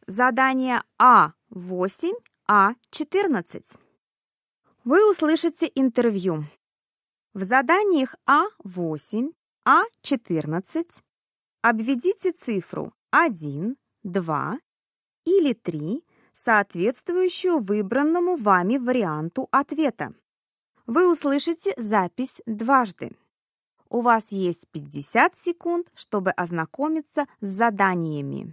задание А8, А14. Вы услышите интервью. В заданиях А8, А14 обведите цифру 1, 2 или 3, соответствующую выбранному вами варианту ответа. Вы услышите запись дважды. У вас есть 50 секунд, чтобы ознакомиться с заданиями.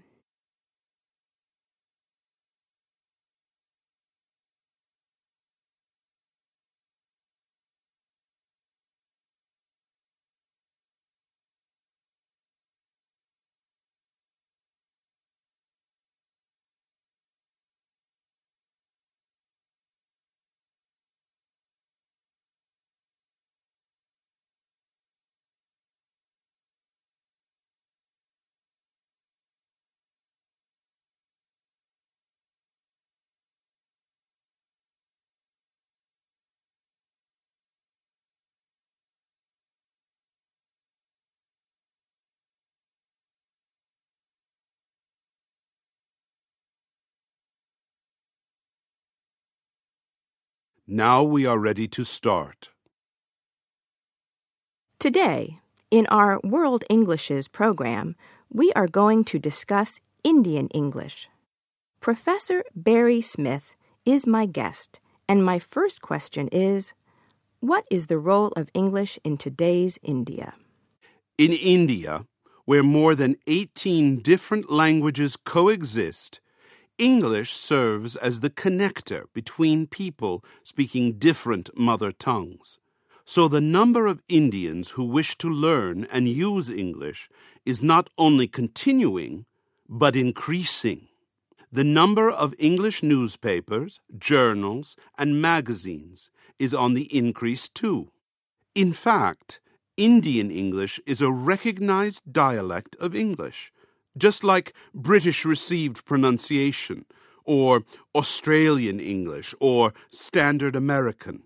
Now we are ready to start. Today, in our World Englishes program, we are going to discuss Indian English. Professor Barry Smith is my guest, and my first question is, what is the role of English in today's India? In India, where more than 18 different languages coexist, English serves as the connector between people speaking different mother tongues. So the number of Indians who wish to learn and use English is not only continuing, but increasing. The number of English newspapers, journals, and magazines is on the increase too. In fact, Indian English is a recognized dialect of English, just like British received pronunciation, or Australian English, or Standard American.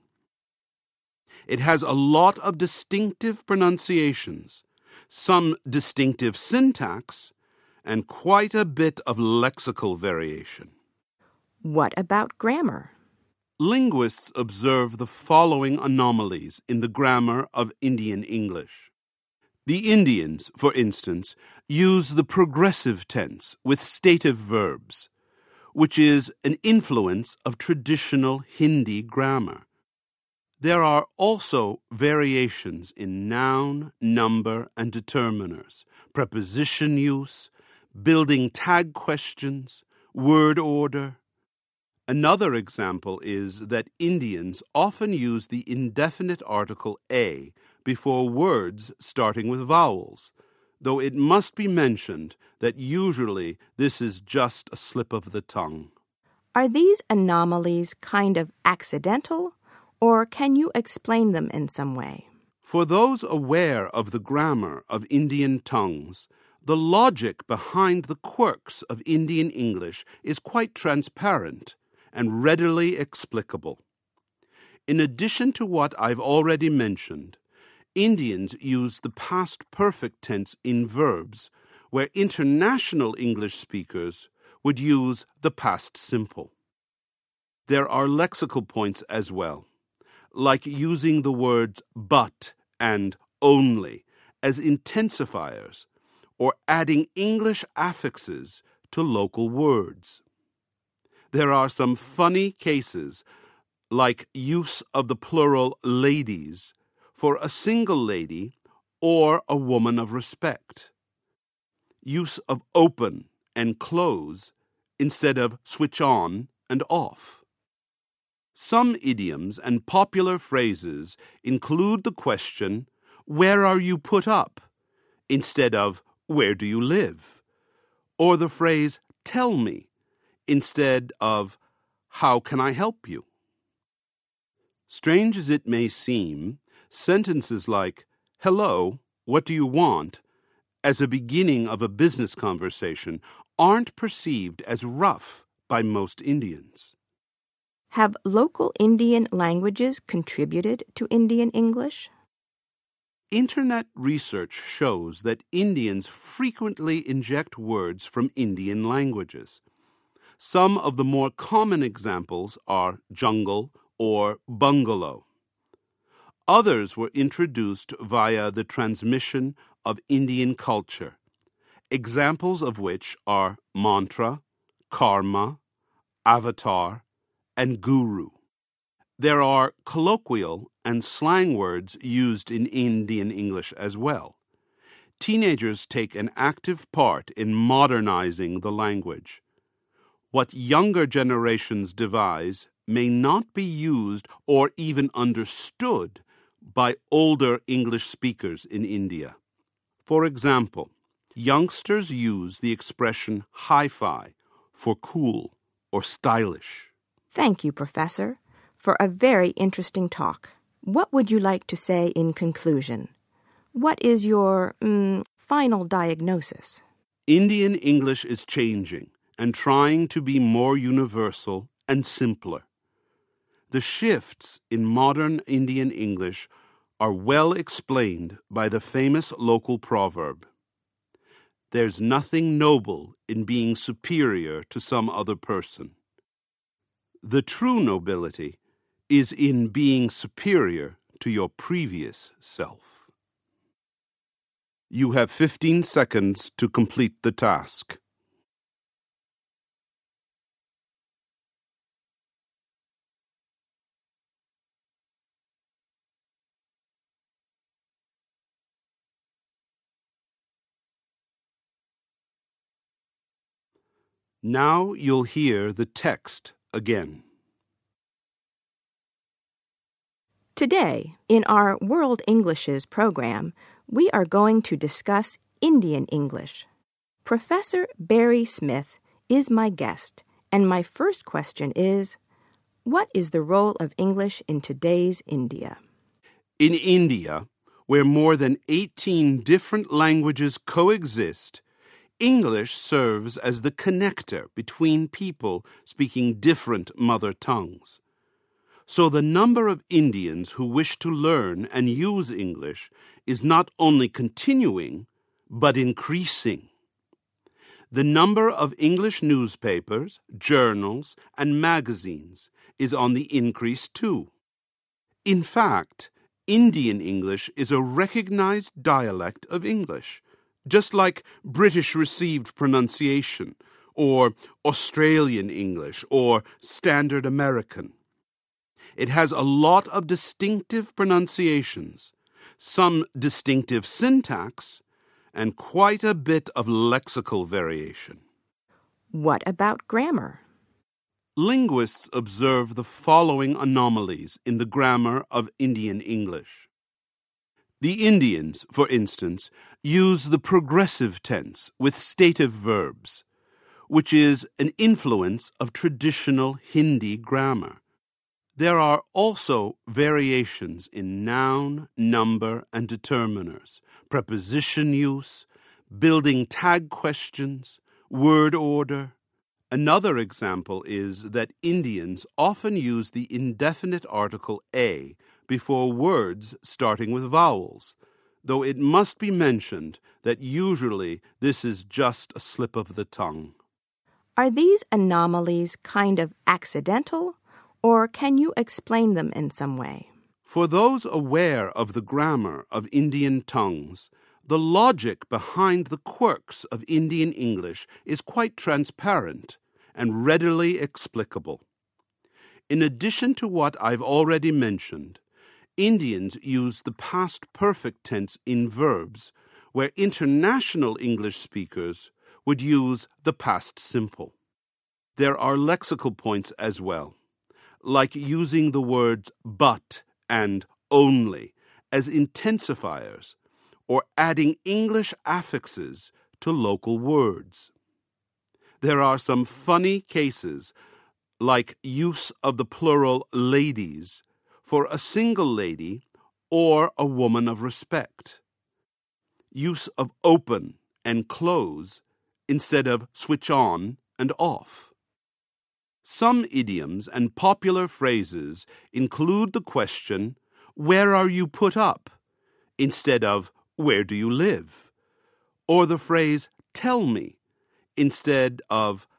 It has a lot of distinctive pronunciations, some distinctive syntax, and quite a bit of lexical variation. What about grammar? Linguists observe the following anomalies in the grammar of Indian English. The Indians, for instance, use the progressive tense with stative verbs, which is an influence of traditional Hindi grammar. There are also variations in noun, number, and determiners, preposition use, building tag questions, word order. Another example is that Indians often use the indefinite article a before words starting with vowels, though it must be mentioned that usually this is just a slip of the tongue. Are these anomalies kind of accidental, or can you explain them in some way? For those aware of the grammar of Indian tongues, the logic behind the quirks of Indian English is quite transparent and readily explicable. In addition to what I've already mentioned, Indians use the past perfect tense in verbs, where international English speakers would use the past simple. There are lexical points as well, like using the words but and only as intensifiers, or adding English affixes to local words. There are some funny cases, like use of the plural ladies for a single lady or a woman of respect. Use of open and close instead of switch on and off. Some idioms and popular phrases include the question, "Where are you put up?" instead of "Where do you live?" or the phrase, "Tell me," instead of "How can I help you?" Strange as it may seem, sentences like, "Hello, what do you want?" as a beginning of a business conversation aren't perceived as rough by most Indians. Have local Indian languages contributed to Indian English? Internet research shows that Indians frequently inject words from Indian languages. Some of the more common examples are jungle or bungalow. Others were introduced via the transmission of Indian culture, examples of which are mantra, karma, avatar, and guru. There are colloquial and slang words used in Indian English as well. Teenagers take an active part in modernizing the language. What younger generations devise may not be used or even understood by older English speakers in India. For example, youngsters use the expression hi-fi for cool or stylish. Thank you, Professor, for a very interesting talk. What would you like to say in conclusion? What is your final diagnosis? Indian English is changing and trying to be more universal and simpler. The shifts in modern Indian English are well explained by the famous local proverb, "There's nothing noble in being superior to some other person." The true nobility is in being superior to your previous self. You have 15 seconds to complete the task. Now you'll hear the text again. Today, in our World Englishes program, we are going to discuss Indian English. Professor Barry Smith is my guest, and my first question is, what is the role of English in today's India? In India, where more than 18 different languages coexist, English serves as the connector between people speaking different mother tongues. So the number of Indians who wish to learn and use English is not only continuing, but increasing. The number of English newspapers, journals, and magazines is on the increase too. In fact, Indian English is a recognized dialect of English, just like British received pronunciation, or Australian English, or Standard American. It has a lot of distinctive pronunciations, some distinctive syntax, and quite a bit of lexical variation. What about grammar? Linguists observe the following anomalies in the grammar of Indian English. The Indians, for instance, use the progressive tense with stative verbs, which is an influence of traditional Hindi grammar. There are also variations in noun, number, and determiners, preposition use, building tag questions, word order. Another example is that Indians often use the indefinite article a before words starting with vowels, though it must be mentioned that usually this is just a slip of the tongue. Are these anomalies kind of accidental, or can you explain them in some way? For those aware of the grammar of Indian tongues, the logic behind the quirks of Indian English is quite transparent and readily explicable. In addition to what I've already mentioned, Indians use the past perfect tense in verbs, where international English speakers would use the past simple. There are lexical points as well, like using the words but and only as intensifiers, or adding English affixes to local words. There are some funny cases, like use of the plural ladies for a single lady or a woman of respect. Use of open and close instead of switch on and off. Some idioms and popular phrases include the question, "Where are you put up?" instead of "Where do you live?" or the phrase "Tell me" instead of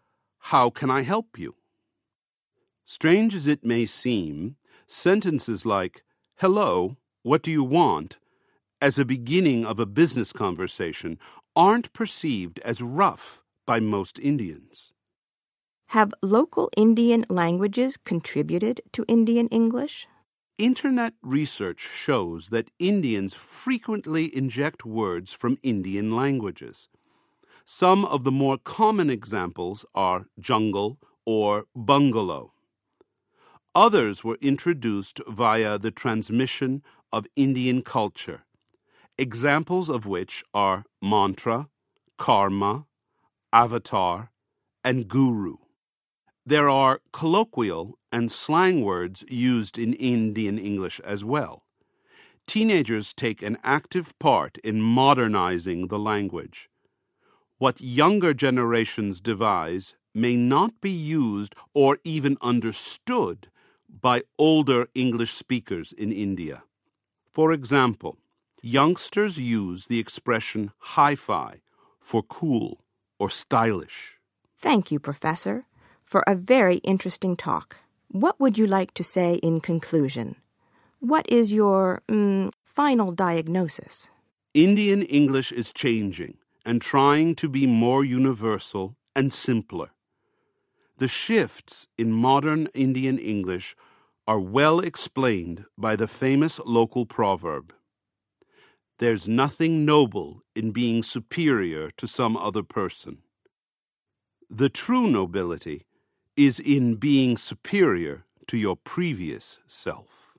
How can I help you? Strange as it may seem, sentences like, hello, what do you want, as a beginning of a business conversation aren't perceived as rough by most Indians. Have local Indian languages contributed to Indian English? Internet research shows that Indians frequently inject words from Indian languages. Some of the more common examples are jungle or bungalow. Others were introduced via the transmission of Indian culture, examples of which are mantra, karma, avatar, and guru. There are colloquial and slang words used in Indian English as well. Teenagers take an active part in modernizing the language. What younger generations devise may not be used or even understood by older English speakers in India. For example, youngsters use the expression hi-fi for cool or stylish. Thank you, Professor, for a very interesting talk. What would you like to say in conclusion? What is your final diagnosis? Indian English is changing and trying to be more universal and simpler. The shifts in modern Indian English are well explained by the famous local proverb, "There's nothing noble in being superior to some other person. The true nobility is in being superior to your previous self."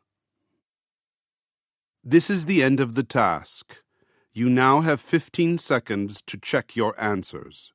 This is the end of the task. You now have 15 seconds to check your answers.